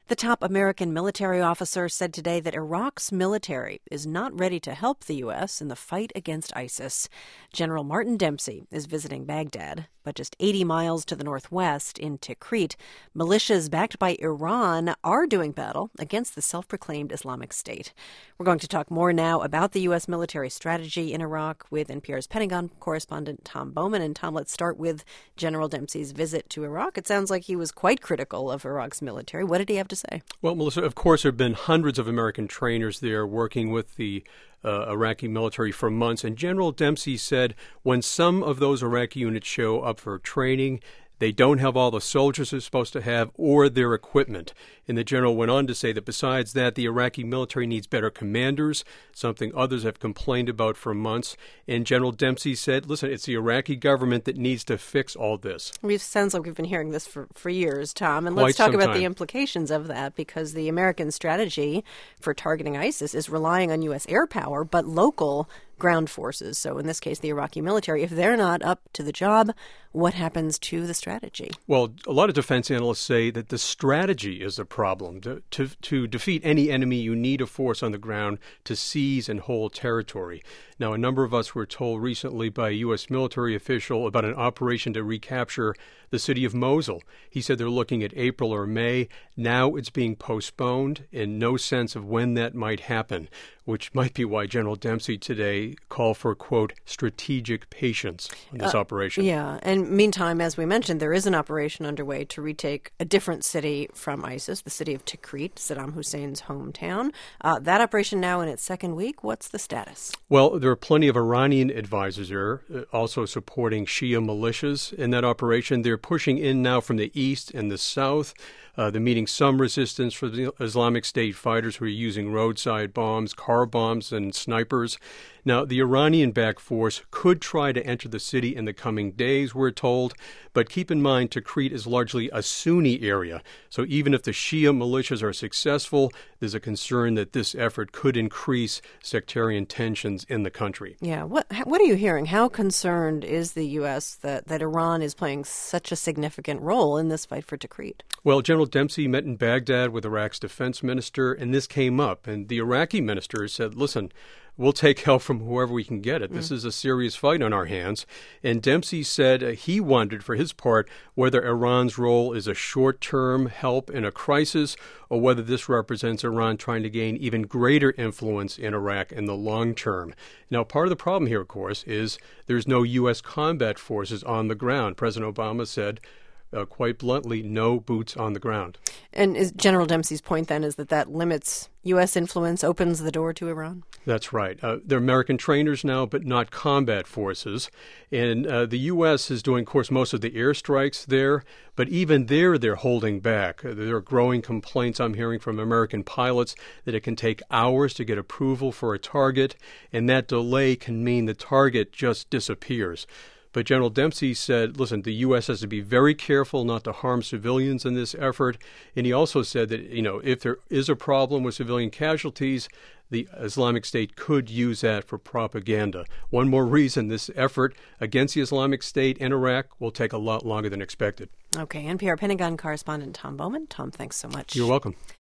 The top American military officer said today that Iraq's military is not ready to help the U.S. in the fight against ISIS. General Martin Dempsey is visiting Baghdad, but just 80 miles to the northwest in Tikrit, militias backed by Iran are doing battle against the self-proclaimed Islamic State. We're going to talk more now about the U.S. military strategy in Iraq with NPR's Pentagon correspondent Tom Bowman. And Tom, let's start with General Dempsey's visit to Iraq. It sounds like he was quite critical of Iraq's military. What did he have to say? Well, Melissa, of course, there have been hundreds of American trainers there working with the Iraqi military for months. And General Dempsey said when some of those Iraqi units show up for training, they don't have all the soldiers they're supposed to have or their equipment. And the general went on to say that besides that, the Iraqi military needs better commanders, something others have complained about for months. And General Dempsey said, listen, it's the Iraqi government that needs to fix all this. It sounds like we've been hearing this for years, Tom. And Quite let's talk some about time. the implications of that, because the American strategy for targeting ISIS is relying on U.S. air power, but local ground forces. So in this case, the Iraqi military, if they're not up to the job, what happens to the strategy? Well, a lot of defense analysts say that the strategy is the problem. To defeat any enemy, you need a force on the ground to seize and hold territory. Now, a number of us were told recently by a U.S. military official about an operation to recapture the city of Mosul. He said they're looking at April or May. Now it's being postponed, and no sense of when that might happen, which might be why General Dempsey today called for, quote, strategic patience on this operation. Yeah, and meantime, as we mentioned, there is an operation underway to retake a different city from ISIS, the city of Tikrit, Saddam Hussein's hometown. That operation now in its second week. What's the status? Well, there are plenty of Iranian advisors there, also supporting Shia militias in that operation. They're pushing in now from the east and the south. They're meeting some resistance from the Islamic State fighters who are using roadside bombs, car bombs, and snipers. Now, the Iranian-backed force could try to enter the city in the coming days, we're told, but keep in mind Tikrit is largely a Sunni area. So even if the Shia militias are successful, there's a concern that this effort could increase sectarian tensions in the country. Yeah, what are you hearing? How concerned is the U.S. that Iran is playing such a significant role in this fight for Tikrit? Well, General Dempsey met in Baghdad with Iraq's defense minister, and this came up. And the Iraqi minister said, listen, we'll take help from whoever we can get it. This is a serious fight on our hands. And Dempsey said he wondered, for his part, whether Iran's role is a short-term help in a crisis or whether this represents Iran trying to gain even greater influence in Iraq in the long term. Now, part of the problem here, of course, is there's no U.S. combat forces on the ground. President Obama said, quite bluntly, no boots on the ground. And is General Dempsey's point then is that limits U.S. influence, opens the door to Iran? That's right. They're American trainers now, but not combat forces. And the U.S. is doing, of course, most of the airstrikes there. But even there, they're holding back. There are growing complaints I'm hearing from American pilots that it can take hours to get approval for a target, and that delay can mean the target just disappears. But General Dempsey said, listen, the U.S. has to be very careful not to harm civilians in this effort. And he also said that, if there is a problem with civilian casualties, the Islamic State could use that for propaganda. One more reason this effort against the Islamic State in Iraq will take a lot longer than expected. Okay, NPR Pentagon correspondent Tom Bowman. Tom, thanks so much. You're welcome.